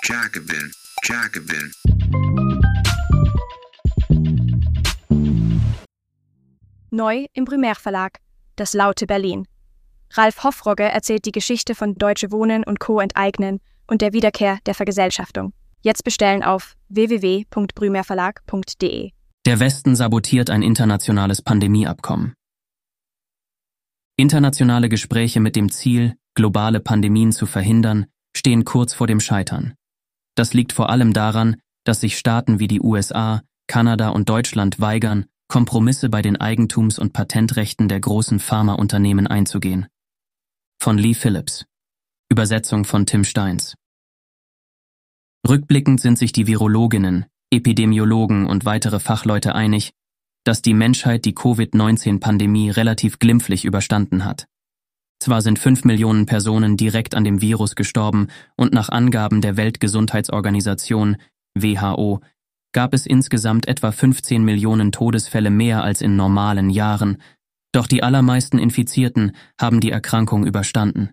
Jacobin, Jacobin. Neu im Primärverlag, das laute Berlin. Ralf Hoffrogge erzählt die Geschichte von Deutsche Wohnen und Co. enteignen und der Wiederkehr der Vergesellschaftung. Jetzt bestellen auf www.brümerverlag.de. Der Westen sabotiert ein internationales Pandemieabkommen. Internationale Gespräche mit dem Ziel, globale Pandemien zu verhindern, stehen kurz vor dem Scheitern. Das liegt vor allem daran, dass sich Staaten wie die USA, Kanada und Deutschland weigern, Kompromisse bei den Eigentums- und Patentrechten der großen Pharmaunternehmen einzugehen. Von Lee Phillips. Übersetzung von Tim Steins. Rückblickend sind sich die Virologinnen, Epidemiologen und weitere Fachleute einig, dass die Menschheit die Covid-19-Pandemie relativ glimpflich überstanden hat. Zwar sind 5 Millionen Personen direkt an dem Virus gestorben und nach Angaben der Weltgesundheitsorganisation WHO gab es insgesamt etwa 15 Millionen Todesfälle mehr als in normalen Jahren, doch die allermeisten Infizierten haben die Erkrankung überstanden.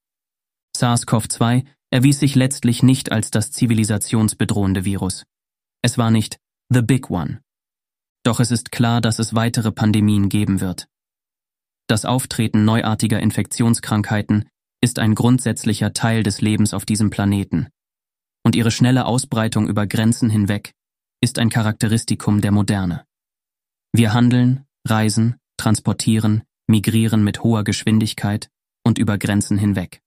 SARS-CoV-2 erwies sich letztlich nicht als das zivilisationsbedrohende Virus. Es war nicht the big one. Doch es ist klar, dass es weitere Pandemien geben wird. Das Auftreten neuartiger Infektionskrankheiten ist ein grundsätzlicher Teil des Lebens auf diesem Planeten. Und ihre schnelle Ausbreitung über Grenzen hinweg ist ein Charakteristikum der Moderne. Wir handeln, reisen, transportieren, migrieren mit hoher Geschwindigkeit und über Grenzen hinweg.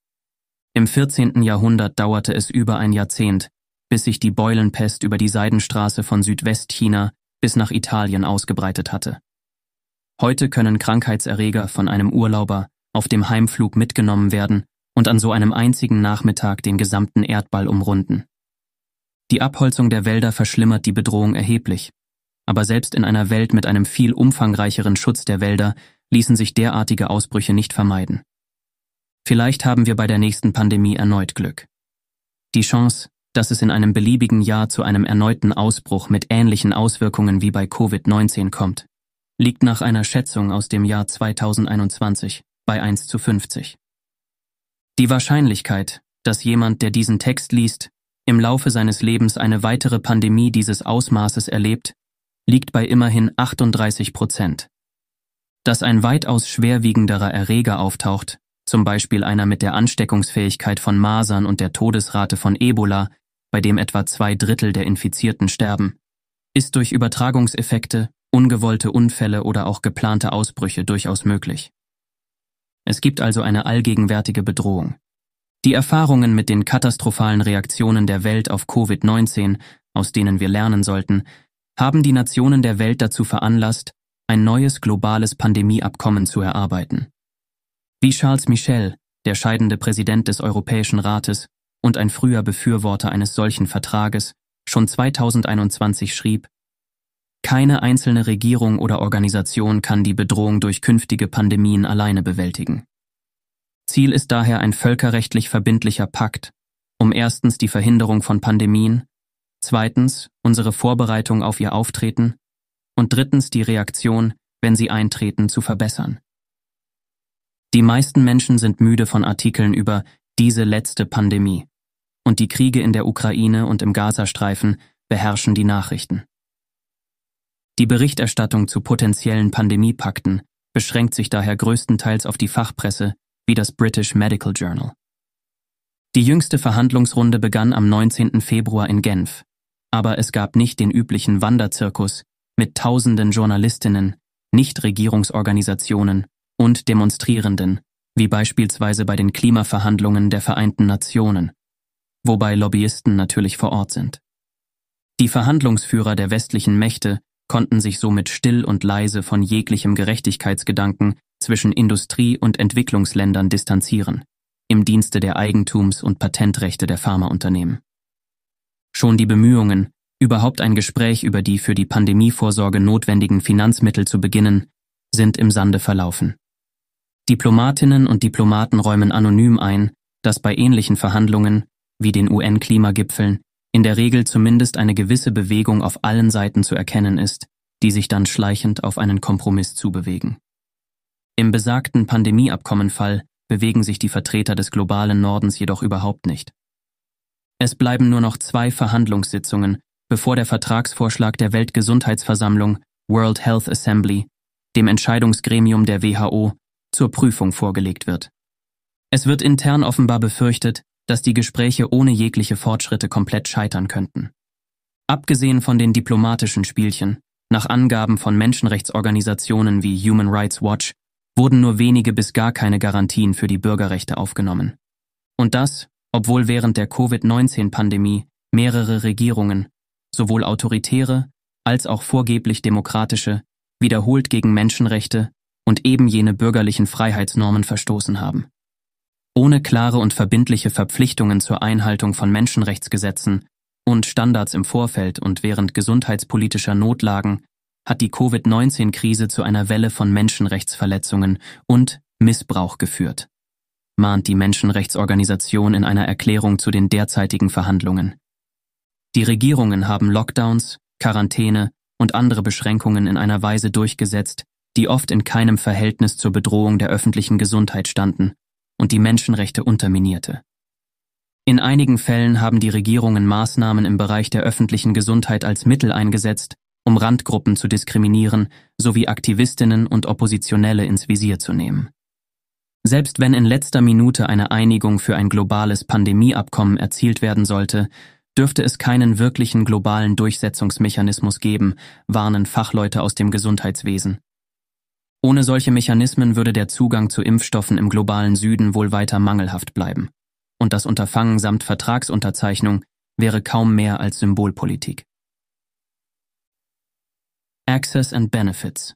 Im 14. Jahrhundert dauerte es über ein Jahrzehnt, bis sich die Beulenpest über die Seidenstraße von Südwestchina bis nach Italien ausgebreitet hatte. Heute können Krankheitserreger von einem Urlauber auf dem Heimflug mitgenommen werden und an so einem einzigen Nachmittag den gesamten Erdball umrunden. Die Abholzung der Wälder verschlimmert die Bedrohung erheblich, aber selbst in einer Welt mit einem viel umfangreicheren Schutz der Wälder ließen sich derartige Ausbrüche nicht vermeiden. Vielleicht haben wir bei der nächsten Pandemie erneut Glück. Die Chance, dass es in einem beliebigen Jahr zu einem erneuten Ausbruch mit ähnlichen Auswirkungen wie bei Covid-19 kommt, liegt nach einer Schätzung aus dem Jahr 2021 bei 1:50. Die Wahrscheinlichkeit, dass jemand, der diesen Text liest, im Laufe seines Lebens eine weitere Pandemie dieses Ausmaßes erlebt, liegt bei immerhin 38%. Dass ein weitaus schwerwiegenderer Erreger auftaucht, zum Beispiel einer mit der Ansteckungsfähigkeit von Masern und der Todesrate von Ebola, bei dem etwa 2/3 der Infizierten sterben, ist durch Übertragungseffekte, ungewollte Unfälle oder auch geplante Ausbrüche durchaus möglich. Es gibt also eine allgegenwärtige Bedrohung. Die Erfahrungen mit den katastrophalen Reaktionen der Welt auf Covid-19, aus denen wir lernen sollten, haben die Nationen der Welt dazu veranlasst, ein neues globales Pandemieabkommen zu erarbeiten. Wie Charles Michel, der scheidende Präsident des Europäischen Rates und ein früher Befürworter eines solchen Vertrages, schon 2021 schrieb: Keine einzelne Regierung oder Organisation kann die Bedrohung durch künftige Pandemien alleine bewältigen. Ziel ist daher ein völkerrechtlich verbindlicher Pakt, um erstens die Verhinderung von Pandemien, zweitens unsere Vorbereitung auf ihr Auftreten und drittens die Reaktion, wenn sie eintreten, zu verbessern. Die meisten Menschen sind müde von Artikeln über diese letzte Pandemie und die Kriege in der Ukraine und im Gazastreifen beherrschen die Nachrichten. Die Berichterstattung zu potenziellen Pandemiepakten beschränkt sich daher größtenteils auf die Fachpresse wie das British Medical Journal. Die jüngste Verhandlungsrunde begann am 19. Februar in Genf, aber es gab nicht den üblichen Wanderzirkus mit tausenden Journalistinnen, Nichtregierungsorganisationen und Demonstrierenden, wie beispielsweise bei den Klimaverhandlungen der Vereinten Nationen, wobei Lobbyisten natürlich vor Ort sind. Die Verhandlungsführer der westlichen Mächte konnten sich somit still und leise von jeglichem Gerechtigkeitsgedanken zwischen Industrie- und Entwicklungsländern distanzieren, im Dienste der Eigentums- und Patentrechte der Pharmaunternehmen. Schon die Bemühungen, überhaupt ein Gespräch über die für die Pandemievorsorge notwendigen Finanzmittel zu beginnen, sind im Sande verlaufen. Diplomatinnen und Diplomaten räumen anonym ein, dass bei ähnlichen Verhandlungen, wie den UN-Klimagipfeln, in der Regel zumindest eine gewisse Bewegung auf allen Seiten zu erkennen ist, die sich dann schleichend auf einen Kompromiss zubewegen. Im besagten Pandemieabkommenfall bewegen sich die Vertreter des globalen Nordens jedoch überhaupt nicht. Es bleiben nur noch 2 Verhandlungssitzungen, bevor der Vertragsvorschlag der Weltgesundheitsversammlung World Health Assembly, dem Entscheidungsgremium der WHO, zur Prüfung vorgelegt wird. Es wird intern offenbar befürchtet, dass die Gespräche ohne jegliche Fortschritte komplett scheitern könnten. Abgesehen von den diplomatischen Spielchen, nach Angaben von Menschenrechtsorganisationen wie Human Rights Watch, wurden nur wenige bis gar keine Garantien für die Bürgerrechte aufgenommen. Und das, obwohl während der Covid-19-Pandemie mehrere Regierungen, sowohl autoritäre als auch vorgeblich demokratische, wiederholt gegen Menschenrechte und eben jene bürgerlichen Freiheitsnormen verstoßen haben. Ohne klare und verbindliche Verpflichtungen zur Einhaltung von Menschenrechtsgesetzen und Standards im Vorfeld und während gesundheitspolitischer Notlagen hat die Covid-19-Krise zu einer Welle von Menschenrechtsverletzungen und Missbrauch geführt, mahnt die Menschenrechtsorganisation in einer Erklärung zu den derzeitigen Verhandlungen. Die Regierungen haben Lockdowns, Quarantäne und andere Beschränkungen in einer Weise durchgesetzt, die oft in keinem Verhältnis zur Bedrohung der öffentlichen Gesundheit standen und die Menschenrechte unterminierte. In einigen Fällen haben die Regierungen Maßnahmen im Bereich der öffentlichen Gesundheit als Mittel eingesetzt, um Randgruppen zu diskriminieren sowie Aktivistinnen und Oppositionelle ins Visier zu nehmen. Selbst wenn in letzter Minute eine Einigung für ein globales Pandemieabkommen erzielt werden sollte, dürfte es keinen wirklichen globalen Durchsetzungsmechanismus geben, warnen Fachleute aus dem Gesundheitswesen. Ohne solche Mechanismen würde der Zugang zu Impfstoffen im globalen Süden wohl weiter mangelhaft bleiben. Und das Unterfangen samt Vertragsunterzeichnung wäre kaum mehr als Symbolpolitik. Access and Benefits.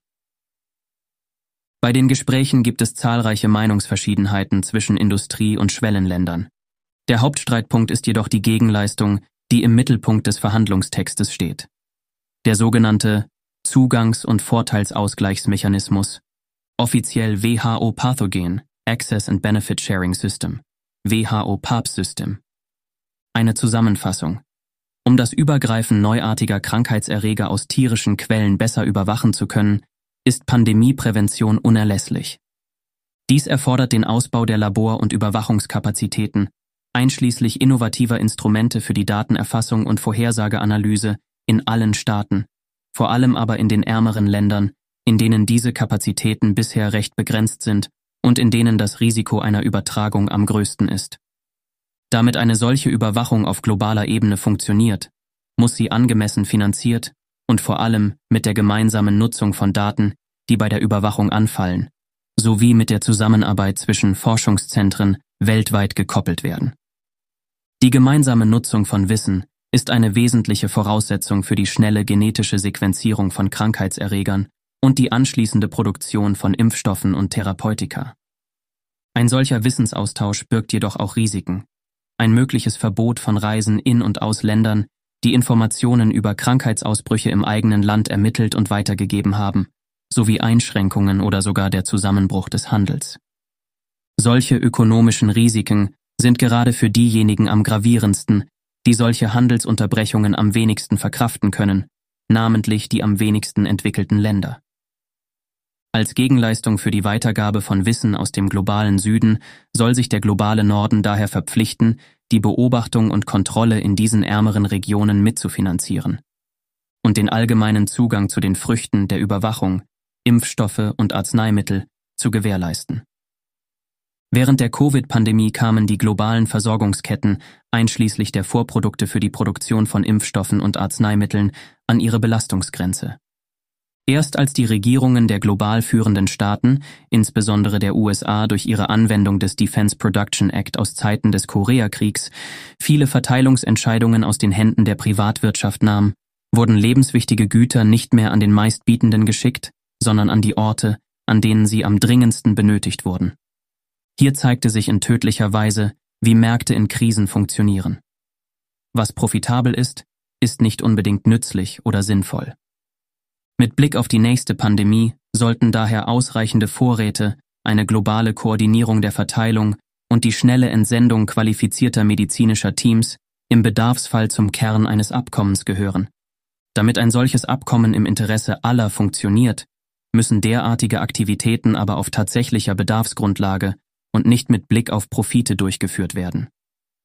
Bei den Gesprächen gibt es zahlreiche Meinungsverschiedenheiten zwischen Industrie- und Schwellenländern. Der Hauptstreitpunkt ist jedoch die Gegenleistung, die im Mittelpunkt des Verhandlungstextes steht. Der sogenannte Zugangs- und Vorteilsausgleichsmechanismus, offiziell WHO Pathogen, Access and Benefit Sharing System, WHO PAP-System. Eine Zusammenfassung. Um das Übergreifen neuartiger Krankheitserreger aus tierischen Quellen besser überwachen zu können, ist Pandemieprävention unerlässlich. Dies erfordert den Ausbau der Labor- und Überwachungskapazitäten, einschließlich innovativer Instrumente für die Datenerfassung und Vorhersageanalyse in allen Staaten, vor allem aber in den ärmeren Ländern, in denen diese Kapazitäten bisher recht begrenzt sind und in denen das Risiko einer Übertragung am größten ist. Damit eine solche Überwachung auf globaler Ebene funktioniert, muss sie angemessen finanziert und vor allem mit der gemeinsamen Nutzung von Daten, die bei der Überwachung anfallen, sowie mit der Zusammenarbeit zwischen Forschungszentren weltweit gekoppelt werden. Die gemeinsame Nutzung von Wissen ist eine wesentliche Voraussetzung für die schnelle genetische Sequenzierung von Krankheitserregern und die anschließende Produktion von Impfstoffen und Therapeutika. Ein solcher Wissensaustausch birgt jedoch auch Risiken. Ein mögliches Verbot von Reisen in und aus Ländern, die Informationen über Krankheitsausbrüche im eigenen Land ermittelt und weitergegeben haben, sowie Einschränkungen oder sogar der Zusammenbruch des Handels. Solche ökonomischen Risiken sind gerade für diejenigen am gravierendsten, die solche Handelsunterbrechungen am wenigsten verkraften können, namentlich die am wenigsten entwickelten Länder. Als Gegenleistung für die Weitergabe von Wissen aus dem globalen Süden soll sich der globale Norden daher verpflichten, die Beobachtung und Kontrolle in diesen ärmeren Regionen mitzufinanzieren und den allgemeinen Zugang zu den Früchten der Überwachung, Impfstoffe und Arzneimittel zu gewährleisten. Während der Covid-Pandemie kamen die globalen Versorgungsketten, einschließlich der Vorprodukte für die Produktion von Impfstoffen und Arzneimitteln, an ihre Belastungsgrenze. Erst als die Regierungen der global führenden Staaten, insbesondere der USA durch ihre Anwendung des Defense Production Act aus Zeiten des Koreakriegs, viele Verteilungsentscheidungen aus den Händen der Privatwirtschaft nahm, wurden lebenswichtige Güter nicht mehr an den Meistbietenden geschickt, sondern an die Orte, an denen sie am dringendsten benötigt wurden. Hier zeigte sich in tödlicher Weise, wie Märkte in Krisen funktionieren. Was profitabel ist, ist nicht unbedingt nützlich oder sinnvoll. Mit Blick auf die nächste Pandemie sollten daher ausreichende Vorräte, eine globale Koordinierung der Verteilung und die schnelle Entsendung qualifizierter medizinischer Teams im Bedarfsfall zum Kern eines Abkommens gehören. Damit ein solches Abkommen im Interesse aller funktioniert, müssen derartige Aktivitäten aber auf tatsächlicher Bedarfsgrundlage und nicht mit Blick auf Profite durchgeführt werden.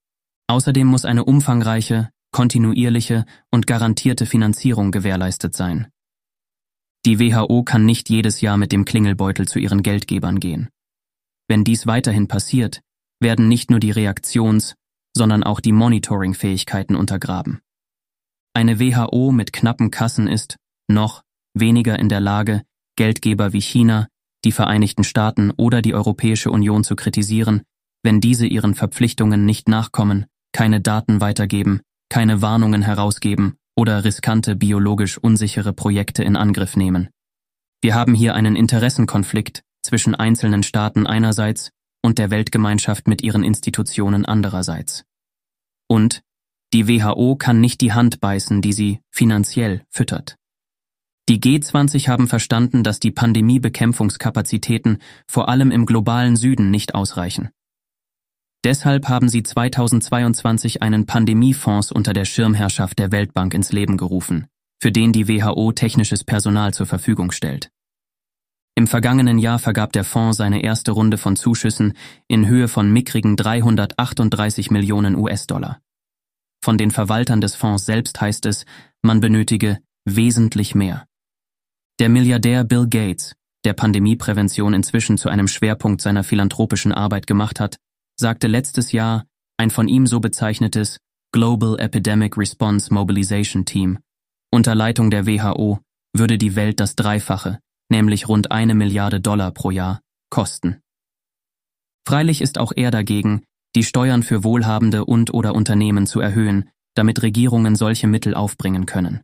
Außerdem muss eine umfangreiche, kontinuierliche und garantierte Finanzierung gewährleistet sein. Die WHO kann nicht jedes Jahr mit dem Klingelbeutel zu ihren Geldgebern gehen. Wenn dies weiterhin passiert, werden nicht nur die Reaktions-, sondern auch die Monitoring-Fähigkeiten untergraben. Eine WHO mit knappen Kassen ist noch weniger in der Lage, Geldgeber wie China, die Vereinigten Staaten oder die Europäische Union zu kritisieren, wenn diese ihren Verpflichtungen nicht nachkommen, keine Daten weitergeben, keine Warnungen herausgeben oder riskante biologisch unsichere Projekte in Angriff nehmen. Wir haben hier einen Interessenkonflikt zwischen einzelnen Staaten einerseits und der Weltgemeinschaft mit ihren Institutionen andererseits. Und die WHO kann nicht die Hand beißen, die sie finanziell füttert. Die G20 haben verstanden, dass die Pandemiebekämpfungskapazitäten vor allem im globalen Süden nicht ausreichen. Deshalb haben sie 2022 einen Pandemiefonds unter der Schirmherrschaft der Weltbank ins Leben gerufen, für den die WHO technisches Personal zur Verfügung stellt. Im vergangenen Jahr vergab der Fonds seine erste Runde von Zuschüssen in Höhe von mickrigen 338 Millionen US-Dollar. Von den Verwaltern des Fonds selbst heißt es, man benötige wesentlich mehr. Der Milliardär Bill Gates, der Pandemieprävention inzwischen zu einem Schwerpunkt seiner philanthropischen Arbeit gemacht hat, sagte letztes Jahr, ein von ihm so bezeichnetes Global Epidemic Response Mobilization Team unter Leitung der WHO würde die Welt das Dreifache, nämlich rund 1 Milliarde Dollar pro Jahr, kosten. Freilich ist auch er dagegen, die Steuern für Wohlhabende und/oder Unternehmen zu erhöhen, damit Regierungen solche Mittel aufbringen können.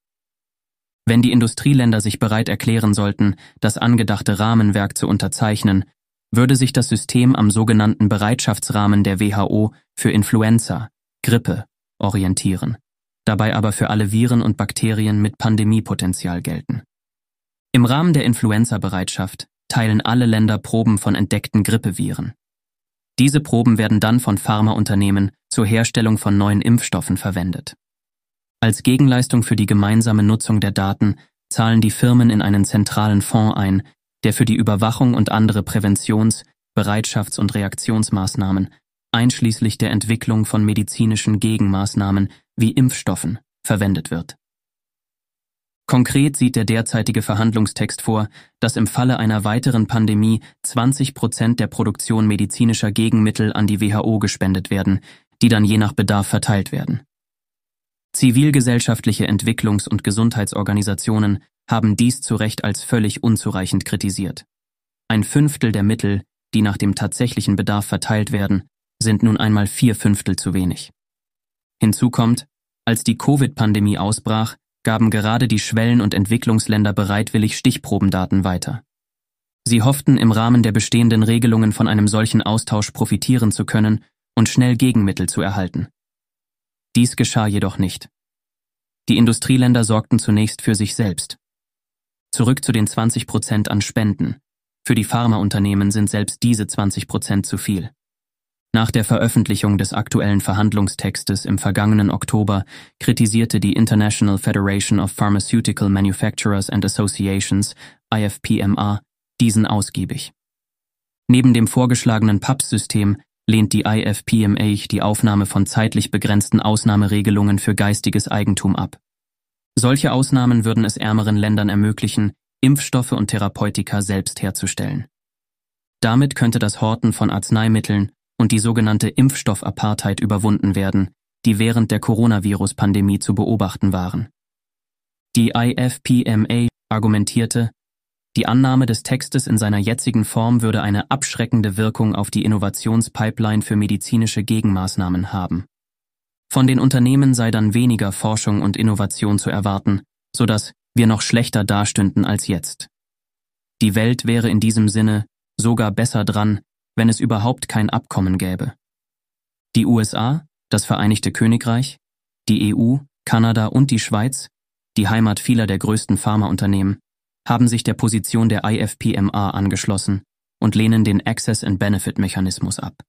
Wenn die Industrieländer sich bereit erklären sollten, das angedachte Rahmenwerk zu unterzeichnen, würde sich das System am sogenannten Bereitschaftsrahmen der WHO für Influenza, Grippe, orientieren, dabei aber für alle Viren und Bakterien mit Pandemiepotenzial gelten. Im Rahmen der Influenza-Bereitschaft teilen alle Länder Proben von entdeckten Grippeviren. Diese Proben werden dann von Pharmaunternehmen zur Herstellung von neuen Impfstoffen verwendet. Als Gegenleistung für die gemeinsame Nutzung der Daten zahlen die Firmen in einen zentralen Fonds ein, der für die Überwachung und andere Präventions-, Bereitschafts- und Reaktionsmaßnahmen, einschließlich der Entwicklung von medizinischen Gegenmaßnahmen wie Impfstoffen, verwendet wird. Konkret sieht der derzeitige Verhandlungstext vor, dass im Falle einer weiteren Pandemie 20% der Produktion medizinischer Gegenmittel an die WHO gespendet werden, die dann je nach Bedarf verteilt werden. Zivilgesellschaftliche Entwicklungs- und Gesundheitsorganisationen haben dies zu Recht als völlig unzureichend kritisiert. 1/5 der Mittel, die nach dem tatsächlichen Bedarf verteilt werden, sind nun einmal 4/5 zu wenig. Hinzu kommt, als die Covid-Pandemie ausbrach, gaben gerade die Schwellen- und Entwicklungsländer bereitwillig Stichprobendaten weiter. Sie hofften, im Rahmen der bestehenden Regelungen von einem solchen Austausch profitieren zu können und schnell Gegenmittel zu erhalten. Dies geschah jedoch nicht. Die Industrieländer sorgten zunächst für sich selbst. Zurück zu den 20% an Spenden. Für die Pharmaunternehmen sind selbst diese 20% zu viel. Nach der Veröffentlichung des aktuellen Verhandlungstextes im vergangenen Oktober kritisierte die International Federation of Pharmaceutical Manufacturers and Associations, IFPMA, diesen ausgiebig. Neben dem vorgeschlagenen PAPS-System lehnt die IFPMA die Aufnahme von zeitlich begrenzten Ausnahmeregelungen für geistiges Eigentum ab. Solche Ausnahmen würden es ärmeren Ländern ermöglichen, Impfstoffe und Therapeutika selbst herzustellen. Damit könnte das Horten von Arzneimitteln und die sogenannte Impfstoffapartheid überwunden werden, die während der Coronavirus-Pandemie zu beobachten waren. Die IFPMA argumentierte, die Annahme des Textes in seiner jetzigen Form würde eine abschreckende Wirkung auf die Innovationspipeline für medizinische Gegenmaßnahmen haben. Von den Unternehmen sei dann weniger Forschung und Innovation zu erwarten, sodass wir noch schlechter dastünden als jetzt. Die Welt wäre in diesem Sinne sogar besser dran, wenn es überhaupt kein Abkommen gäbe. Die USA, das Vereinigte Königreich, die EU, Kanada und die Schweiz, die Heimat vieler der größten Pharmaunternehmen, haben sich der Position der IFPMA angeschlossen und lehnen den Access-and-Benefit-Mechanismus ab.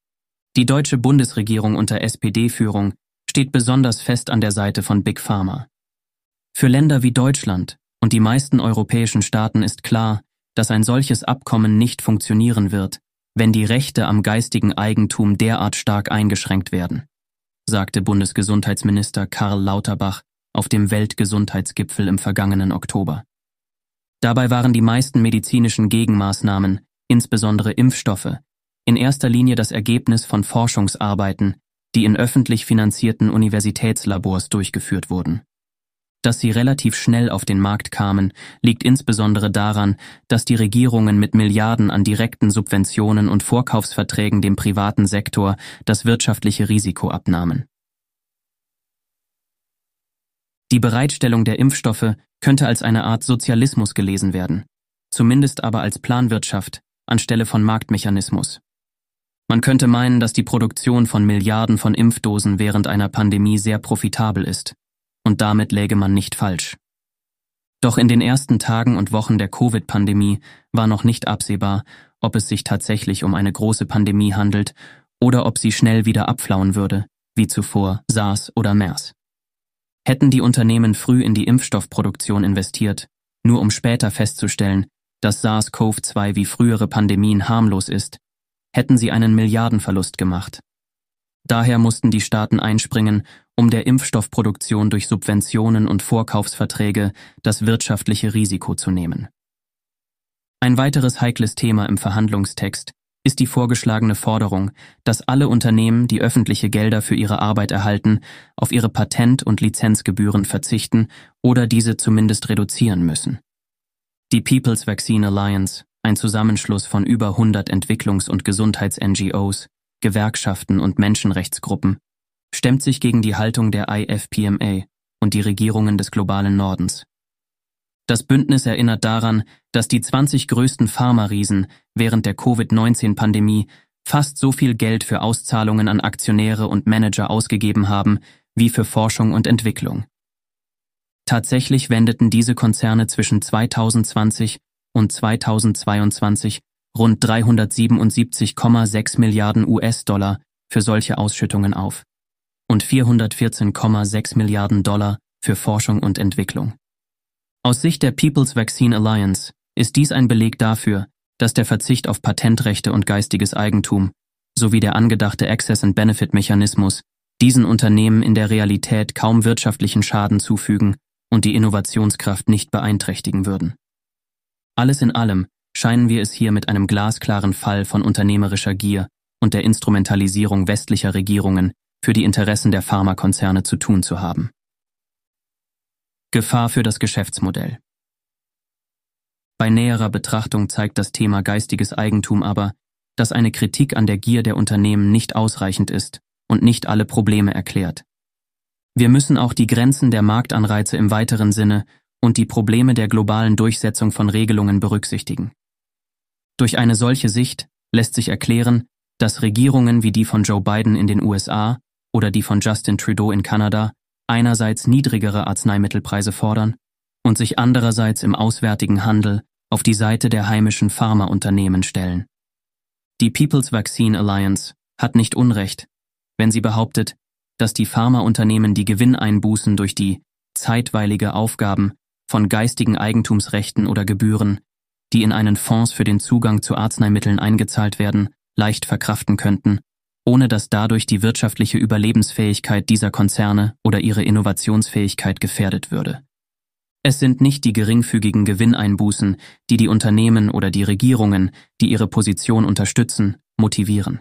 Die deutsche Bundesregierung unter SPD-Führung steht besonders fest an der Seite von Big Pharma. Für Länder wie Deutschland und die meisten europäischen Staaten ist klar, dass ein solches Abkommen nicht funktionieren wird, wenn die Rechte am geistigen Eigentum derart stark eingeschränkt werden. sagte Bundesgesundheitsminister Karl Lauterbach auf dem Weltgesundheitsgipfel im vergangenen Oktober. Dabei waren die meisten medizinischen Gegenmaßnahmen, insbesondere Impfstoffe, in erster Linie das Ergebnis von Forschungsarbeiten, die in öffentlich finanzierten Universitätslabors durchgeführt wurden. Dass sie relativ schnell auf den Markt kamen, liegt insbesondere daran, dass die Regierungen mit Milliarden an direkten Subventionen und Vorkaufsverträgen dem privaten Sektor das wirtschaftliche Risiko abnahmen. Die Bereitstellung der Impfstoffe könnte als eine Art Sozialismus gelesen werden, zumindest aber als Planwirtschaft anstelle von Marktmechanismus. Man könnte meinen, dass die Produktion von Milliarden von Impfdosen während einer Pandemie sehr profitabel ist. Und damit läge man nicht falsch. Doch in den ersten Tagen und Wochen der Covid-Pandemie war noch nicht absehbar, ob es sich tatsächlich um eine große Pandemie handelt oder ob sie schnell wieder abflauen würde, wie zuvor SARS oder MERS. Hätten die Unternehmen früh in die Impfstoffproduktion investiert, nur um später festzustellen, dass SARS-CoV-2 wie frühere Pandemien harmlos ist, hätten sie einen Milliardenverlust gemacht. Daher mussten die Staaten einspringen, um der Impfstoffproduktion durch Subventionen und Vorkaufsverträge das wirtschaftliche Risiko zu nehmen. Ein weiteres heikles Thema im Verhandlungstext ist die vorgeschlagene Forderung, dass alle Unternehmen, die öffentliche Gelder für ihre Arbeit erhalten, auf ihre Patent- und Lizenzgebühren verzichten oder diese zumindest reduzieren müssen. Die People's Vaccine Alliance, ein Zusammenschluss von über 100 Entwicklungs- und Gesundheits-NGOs, Gewerkschaften und Menschenrechtsgruppen, stemmt sich gegen die Haltung der IFPMA und die Regierungen des globalen Nordens. Das Bündnis erinnert daran, dass die 20 größten Pharma-Riesen während der Covid-19-Pandemie fast so viel Geld für Auszahlungen an Aktionäre und Manager ausgegeben haben, wie für Forschung und Entwicklung. Tatsächlich wendeten diese Konzerne zwischen 2020 und 2022 rund 377,6 Milliarden US-Dollar für solche Ausschüttungen auf und 414,6 Milliarden Dollar für Forschung und Entwicklung. Aus Sicht der People's Vaccine Alliance ist dies ein Beleg dafür, dass der Verzicht auf Patentrechte und geistiges Eigentum sowie der angedachte Access-and-Benefit-Mechanismus diesen Unternehmen in der Realität kaum wirtschaftlichen Schaden zufügen und die Innovationskraft nicht beeinträchtigen würden. Alles in allem scheinen wir es hier mit einem glasklaren Fall von unternehmerischer Gier und der Instrumentalisierung westlicher Regierungen für die Interessen der Pharmakonzerne zu tun zu haben. Gefahr für das Geschäftsmodell. Bei näherer Betrachtung zeigt das Thema geistiges Eigentum aber, dass eine Kritik an der Gier der Unternehmen nicht ausreichend ist und nicht alle Probleme erklärt. Wir müssen auch die Grenzen der Marktanreize im weiteren Sinne und die Probleme der globalen Durchsetzung von Regelungen berücksichtigen. Durch eine solche Sicht lässt sich erklären, dass Regierungen wie die von Joe Biden in den USA oder die von Justin Trudeau in Kanada einerseits niedrigere Arzneimittelpreise fordern und sich andererseits im auswärtigen Handel auf die Seite der heimischen Pharmaunternehmen stellen. Die People's Vaccine Alliance hat nicht Unrecht, wenn sie behauptet, dass die Pharmaunternehmen die Gewinneinbußen durch die zeitweilige Aufgaben von geistigen Eigentumsrechten oder Gebühren, die in einen Fonds für den Zugang zu Arzneimitteln eingezahlt werden, leicht verkraften könnten, ohne dass dadurch die wirtschaftliche Überlebensfähigkeit dieser Konzerne oder ihre Innovationsfähigkeit gefährdet würde. Es sind nicht die geringfügigen Gewinneinbußen, die die Unternehmen oder die Regierungen, die ihre Position unterstützen, motivieren.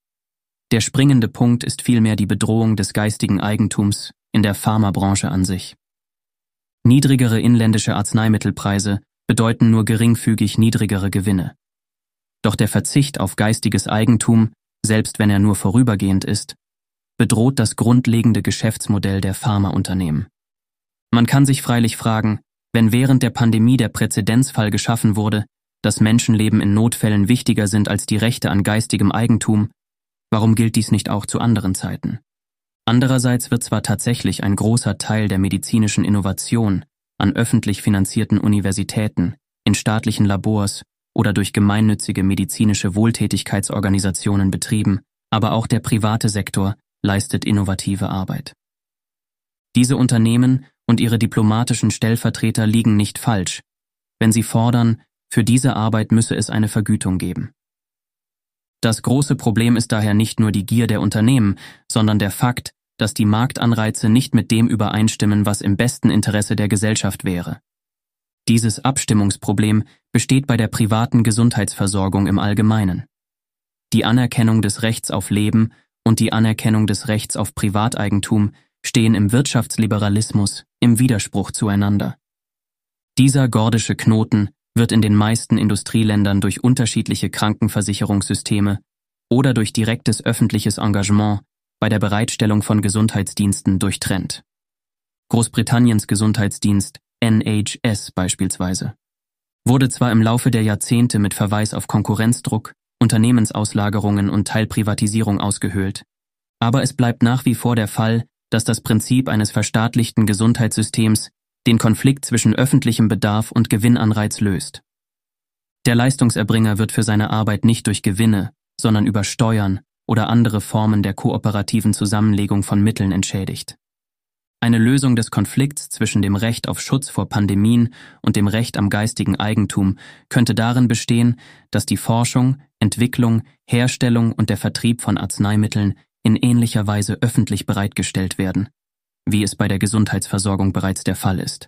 Der springende Punkt ist vielmehr die Bedrohung des geistigen Eigentums in der Pharmabranche an sich. Niedrigere inländische Arzneimittelpreise bedeuten nur geringfügig niedrigere Gewinne. Doch der Verzicht auf geistiges Eigentum, selbst wenn er nur vorübergehend ist, bedroht das grundlegende Geschäftsmodell der Pharmaunternehmen. Man kann sich freilich fragen, wenn während der Pandemie der Präzedenzfall geschaffen wurde, dass Menschenleben in Notfällen wichtiger sind als die Rechte an geistigem Eigentum, warum gilt dies nicht auch zu anderen Zeiten? Andererseits wird zwar tatsächlich ein großer Teil der medizinischen Innovation an öffentlich finanzierten Universitäten, in staatlichen Labors oder durch gemeinnützige medizinische Wohltätigkeitsorganisationen betrieben, aber auch der private Sektor leistet innovative Arbeit. Diese Unternehmen und ihre diplomatischen Stellvertreter liegen nicht falsch, wenn sie fordern, für diese Arbeit müsse es eine Vergütung geben. Das große Problem ist daher nicht nur die Gier der Unternehmen, sondern der Fakt, dass die Marktanreize nicht mit dem übereinstimmen, was im besten Interesse der Gesellschaft wäre. Dieses Abstimmungsproblem besteht bei der privaten Gesundheitsversorgung im Allgemeinen. Die Anerkennung des Rechts auf Leben und die Anerkennung des Rechts auf Privateigentum stehen im Wirtschaftsliberalismus im Widerspruch zueinander. Dieser gordische Knoten wird in den meisten Industrieländern durch unterschiedliche Krankenversicherungssysteme oder durch direktes öffentliches Engagement bei der Bereitstellung von Gesundheitsdiensten durchtrennt. Großbritanniens Gesundheitsdienst NHS beispielsweise wurde zwar im Laufe der Jahrzehnte mit Verweis auf Konkurrenzdruck, Unternehmensauslagerungen und Teilprivatisierung ausgehöhlt, aber es bleibt nach wie vor der Fall, dass das Prinzip eines verstaatlichten Gesundheitssystems den Konflikt zwischen öffentlichem Bedarf und Gewinnanreiz löst. Der Leistungserbringer wird für seine Arbeit nicht durch Gewinne, sondern über Steuern oder andere Formen der kooperativen Zusammenlegung von Mitteln entschädigt. Eine Lösung des Konflikts zwischen dem Recht auf Schutz vor Pandemien und dem Recht am geistigen Eigentum könnte darin bestehen, dass die Forschung, Entwicklung, Herstellung und der Vertrieb von Arzneimitteln in ähnlicher Weise öffentlich bereitgestellt werden, wie es bei der Gesundheitsversorgung bereits der Fall ist.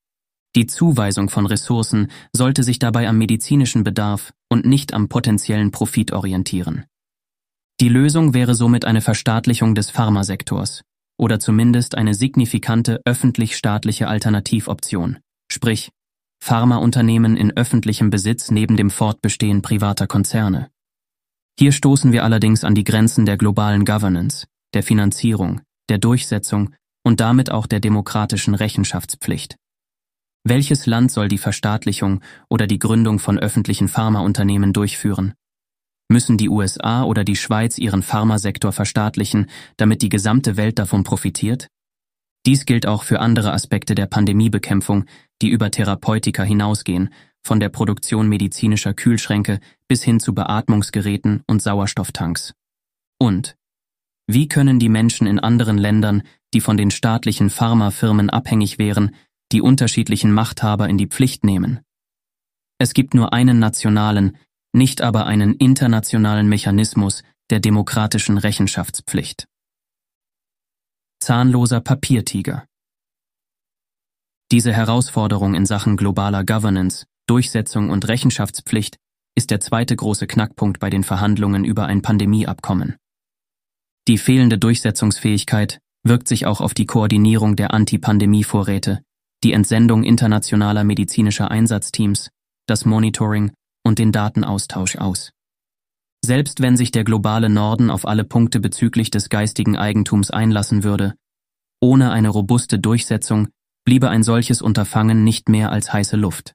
Die Zuweisung von Ressourcen sollte sich dabei am medizinischen Bedarf und nicht am potenziellen Profit orientieren. Die Lösung wäre somit eine Verstaatlichung des Pharmasektors oder zumindest eine signifikante öffentlich-staatliche Alternativoption, sprich Pharmaunternehmen in öffentlichem Besitz neben dem Fortbestehen privater Konzerne. Hier stoßen wir allerdings an die Grenzen der globalen Governance, der Finanzierung, der Durchsetzung und damit auch der demokratischen Rechenschaftspflicht. Welches Land soll die Verstaatlichung oder die Gründung von öffentlichen Pharmaunternehmen durchführen? Müssen die USA oder die Schweiz ihren Pharmasektor verstaatlichen, damit die gesamte Welt davon profitiert? Dies gilt auch für andere Aspekte der Pandemiebekämpfung, die über Therapeutika hinausgehen, von der Produktion medizinischer Kühlschränke bis hin zu Beatmungsgeräten und Sauerstofftanks. Und wie können die Menschen in anderen Ländern, die von den staatlichen Pharmafirmen abhängig wären, die unterschiedlichen Machthaber in die Pflicht nehmen? Es gibt nur einen nationalen, nicht aber einen internationalen Mechanismus der demokratischen Rechenschaftspflicht. Zahnloser Papiertiger. Diese Herausforderung in Sachen globaler Governance, Durchsetzung und Rechenschaftspflicht ist der zweite große Knackpunkt bei den Verhandlungen über ein Pandemieabkommen. Die fehlende Durchsetzungsfähigkeit wirkt sich auch auf die Koordinierung der Anti-Pandemie-Vorräte, die Entsendung internationaler medizinischer Einsatzteams, das Monitoring und den Datenaustausch aus. Selbst wenn sich der globale Norden auf alle Punkte bezüglich des geistigen Eigentums einlassen würde, ohne eine robuste Durchsetzung bliebe ein solches Unterfangen nicht mehr als heiße Luft.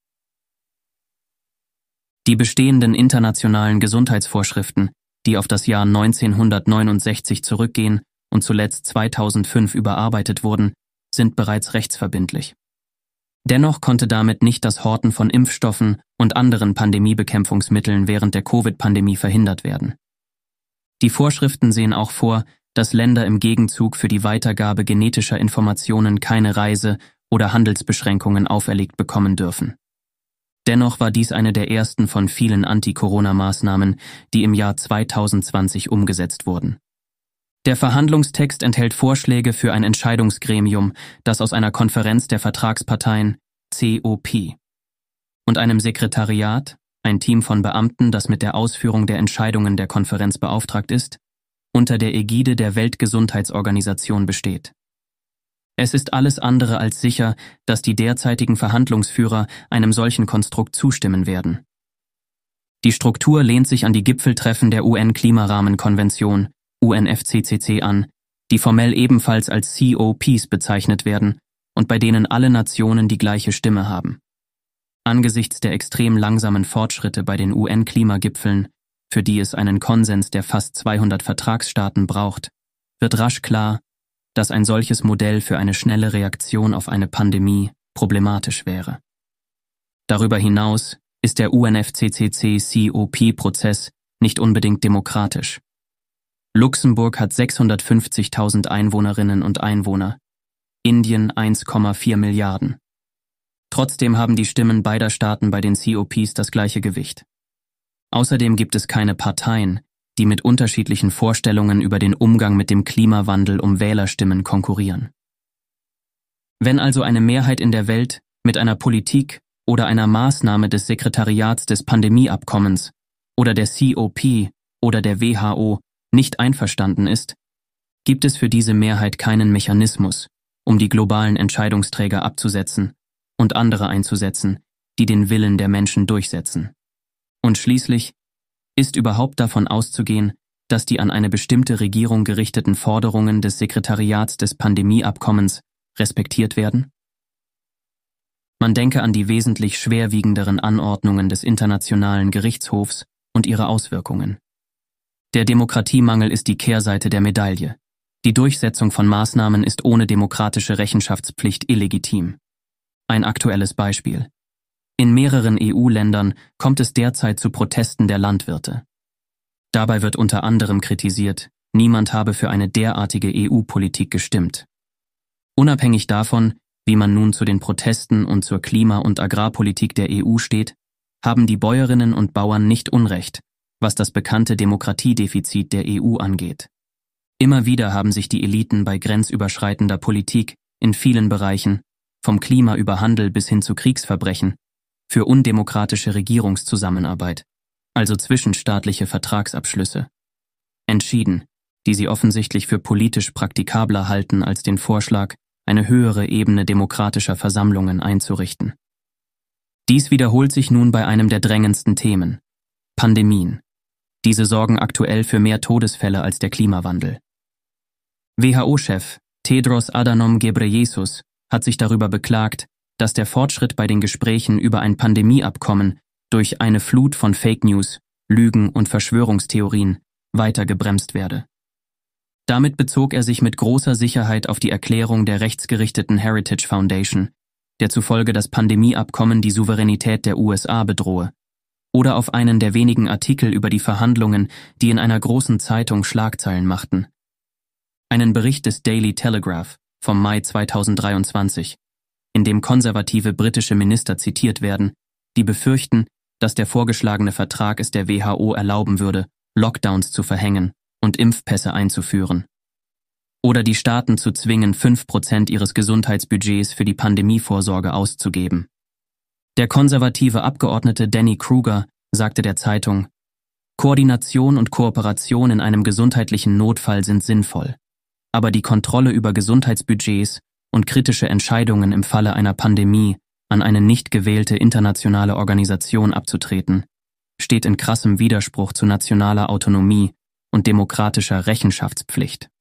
Die bestehenden internationalen Gesundheitsvorschriften, die auf das Jahr 1969 zurückgehen und zuletzt 2005 überarbeitet wurden, sind bereits rechtsverbindlich. Dennoch konnte damit nicht das Horten von Impfstoffen und anderen Pandemiebekämpfungsmitteln während der Covid-Pandemie verhindert werden. Die Vorschriften sehen auch vor, dass Länder im Gegenzug für die Weitergabe genetischer Informationen keine Reise- oder Handelsbeschränkungen auferlegt bekommen dürfen. Dennoch war dies eine der ersten von vielen Anti-Corona-Maßnahmen, die im Jahr 2020 umgesetzt wurden. Der Verhandlungstext enthält Vorschläge für ein Entscheidungsgremium, das aus einer Konferenz der Vertragsparteien COP und einem Sekretariat, ein Team von Beamten, das mit der Ausführung der Entscheidungen der Konferenz beauftragt ist, unter der Ägide der Weltgesundheitsorganisation besteht. Es ist alles andere als sicher, dass die derzeitigen Verhandlungsführer einem solchen Konstrukt zustimmen werden. Die Struktur lehnt sich an die Gipfeltreffen der UN-Klimarahmenkonvention UNFCCC an, die formell ebenfalls als COPs bezeichnet werden und bei denen alle Nationen die gleiche Stimme haben. Angesichts der extrem langsamen Fortschritte bei den UN-Klimagipfeln, für die es einen Konsens der fast 200 Vertragsstaaten braucht, wird rasch klar, dass ein solches Modell für eine schnelle Reaktion auf eine Pandemie problematisch wäre. Darüber hinaus ist der UNFCCC-COP-Prozess nicht unbedingt demokratisch. Luxemburg hat 650.000 Einwohnerinnen und Einwohner, Indien 1,4 Milliarden. Trotzdem haben die Stimmen beider Staaten bei den COPs das gleiche Gewicht. Außerdem gibt es keine Parteien, die mit unterschiedlichen Vorstellungen über den Umgang mit dem Klimawandel um Wählerstimmen konkurrieren. Wenn also eine Mehrheit in der Welt mit einer Politik oder einer Maßnahme des Sekretariats des Pandemieabkommens oder der COP oder der WHO nicht einverstanden ist, gibt es für diese Mehrheit keinen Mechanismus, um die globalen Entscheidungsträger abzusetzen und andere einzusetzen, die den Willen der Menschen durchsetzen. Und schließlich ist überhaupt davon auszugehen, dass die an eine bestimmte Regierung gerichteten Forderungen des Sekretariats des Pandemieabkommens respektiert werden? Man denke an die wesentlich schwerwiegenderen Anordnungen des Internationalen Gerichtshofs und ihre Auswirkungen. Der Demokratiemangel ist die Kehrseite der Medaille. Die Durchsetzung von Maßnahmen ist ohne demokratische Rechenschaftspflicht illegitim. Ein aktuelles Beispiel. In mehreren EU-Ländern kommt es derzeit zu Protesten der Landwirte. Dabei wird unter anderem kritisiert, niemand habe für eine derartige EU-Politik gestimmt. Unabhängig davon, wie man nun zu den Protesten und zur Klima- und Agrarpolitik der EU steht, haben die Bäuerinnen und Bauern nicht Unrecht, was das bekannte Demokratiedefizit der EU angeht. Immer wieder haben sich die Eliten bei grenzüberschreitender Politik in vielen Bereichen, vom Klima über Handel bis hin zu Kriegsverbrechen, für undemokratische Regierungszusammenarbeit, also zwischenstaatliche Vertragsabschlüsse, entschieden, die sie offensichtlich für politisch praktikabler halten als den Vorschlag, eine höhere Ebene demokratischer Versammlungen einzurichten. Dies wiederholt sich nun bei einem der drängendsten Themen: Pandemien. Diese sorgen aktuell für mehr Todesfälle als der Klimawandel. WHO-Chef Tedros Adhanom Ghebreyesus hat sich darüber beklagt, dass der Fortschritt bei den Gesprächen über ein Pandemieabkommen durch eine Flut von Fake News, Lügen und Verschwörungstheorien weiter gebremst werde. Damit bezog er sich mit großer Sicherheit auf die Erklärung der rechtsgerichteten Heritage Foundation, der zufolge das Pandemieabkommen die Souveränität der USA bedrohe, oder auf einen der wenigen Artikel über die Verhandlungen, die in einer großen Zeitung Schlagzeilen machten. Einen Bericht des Daily Telegraph vom Mai 2023, in dem konservative britische Minister zitiert werden, die befürchten, dass der vorgeschlagene Vertrag es der WHO erlauben würde, Lockdowns zu verhängen und Impfpässe einzuführen. Oder die Staaten zu zwingen, 5% ihres Gesundheitsbudgets für die Pandemievorsorge auszugeben. Der konservative Abgeordnete Danny Kruger sagte der Zeitung: Koordination und Kooperation in einem gesundheitlichen Notfall sind sinnvoll, aber die Kontrolle über Gesundheitsbudgets und kritische Entscheidungen im Falle einer Pandemie an eine nicht gewählte internationale Organisation abzutreten, steht in krassem Widerspruch zu nationaler Autonomie und demokratischer Rechenschaftspflicht.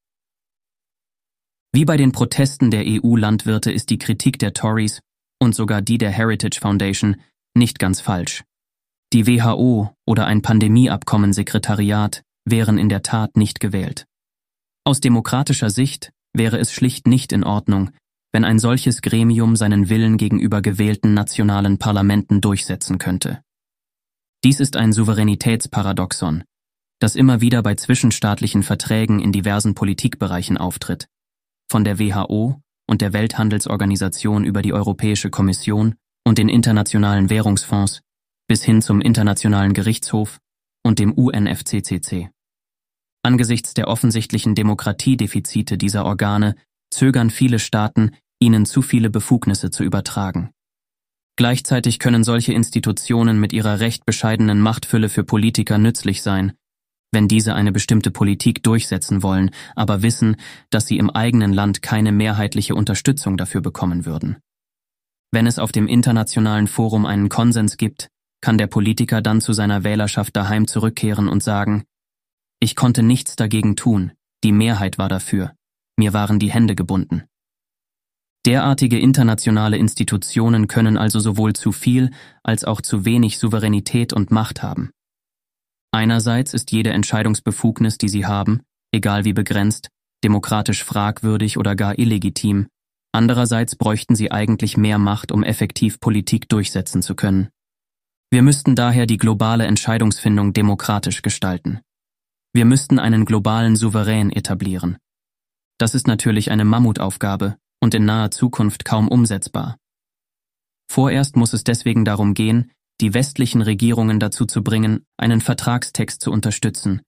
Wie bei den Protesten der EU-Landwirte ist die Kritik der Tories und sogar die der Heritage Foundation nicht ganz falsch. Die WHO oder ein Pandemieabkommensekretariat wären in der Tat nicht gewählt. Aus demokratischer Sicht wäre es schlicht nicht in Ordnung, wenn ein solches Gremium seinen Willen gegenüber gewählten nationalen Parlamenten durchsetzen könnte. Dies ist ein Souveränitätsparadoxon, das immer wieder bei zwischenstaatlichen Verträgen in diversen Politikbereichen auftritt, von der WHO und der Welthandelsorganisation über die Europäische Kommission und den Internationalen Währungsfonds bis hin zum Internationalen Gerichtshof und dem UNFCCC. Angesichts der offensichtlichen Demokratiedefizite dieser Organe zögern viele Staaten, ihnen zu viele Befugnisse zu übertragen. Gleichzeitig können solche Institutionen mit ihrer recht bescheidenen Machtfülle für Politiker nützlich sein, wenn diese eine bestimmte Politik durchsetzen wollen, aber wissen, dass sie im eigenen Land keine mehrheitliche Unterstützung dafür bekommen würden. Wenn es auf dem internationalen Forum einen Konsens gibt, kann der Politiker dann zu seiner Wählerschaft daheim zurückkehren und sagen: Ich konnte nichts dagegen tun, die Mehrheit war dafür, mir waren die Hände gebunden. Derartige internationale Institutionen können also sowohl zu viel als auch zu wenig Souveränität und Macht haben. Einerseits ist jede Entscheidungsbefugnis, die sie haben, egal wie begrenzt, demokratisch fragwürdig oder gar illegitim. Andererseits bräuchten sie eigentlich mehr Macht, um effektiv Politik durchsetzen zu können. Wir müssten daher die globale Entscheidungsfindung demokratisch gestalten. Wir müssten einen globalen Souverän etablieren. Das ist natürlich eine Mammutaufgabe und in naher Zukunft kaum umsetzbar. Vorerst muss es deswegen darum gehen, die westlichen Regierungen dazu zu bringen, einen Vertragstext zu unterstützen,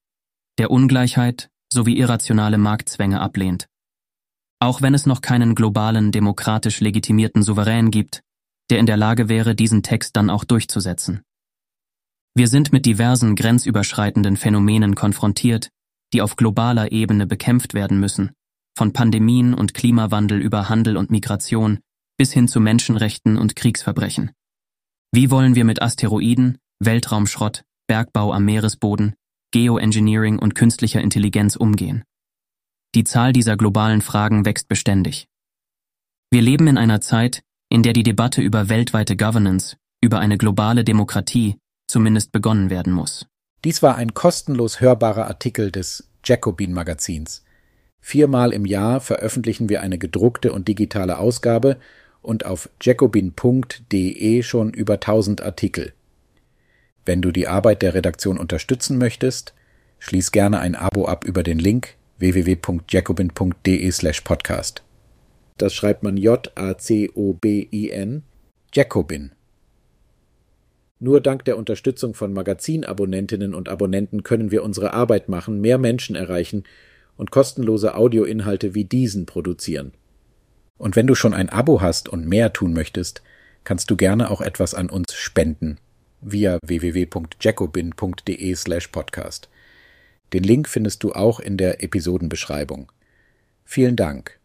der Ungleichheit sowie irrationale Marktzwänge ablehnt. Auch wenn es noch keinen globalen, demokratisch legitimierten Souverän gibt, der in der Lage wäre, diesen Text dann auch durchzusetzen. Wir sind mit diversen grenzüberschreitenden Phänomenen konfrontiert, die auf globaler Ebene bekämpft werden müssen, von Pandemien und Klimawandel über Handel und Migration bis hin zu Menschenrechten und Kriegsverbrechen. Wie wollen wir mit Asteroiden, Weltraumschrott, Bergbau am Meeresboden, Geoengineering und künstlicher Intelligenz umgehen? Die Zahl dieser globalen Fragen wächst beständig. Wir leben in einer Zeit, in der die Debatte über weltweite Governance, über eine globale Demokratie, zumindest begonnen werden muss. Dies war ein kostenlos hörbarer Artikel des Jacobin-Magazins. 4-mal im Jahr veröffentlichen wir eine gedruckte und digitale Ausgabe und auf jacobin.de schon über 1000 Artikel. Wenn du die Arbeit der Redaktion unterstützen möchtest, schließ gerne ein Abo ab über den Link www.jacobin.de/podcast. Das schreibt man Jacobin, Jacobin. Nur dank der Unterstützung von Magazinabonnentinnen und Abonnenten können wir unsere Arbeit machen, mehr Menschen erreichen und kostenlose Audioinhalte wie diesen produzieren. Und wenn du schon ein Abo hast und mehr tun möchtest, kannst du gerne auch etwas an uns spenden via www.jacobin.de/podcast. Den Link findest du auch in der Episodenbeschreibung. Vielen Dank.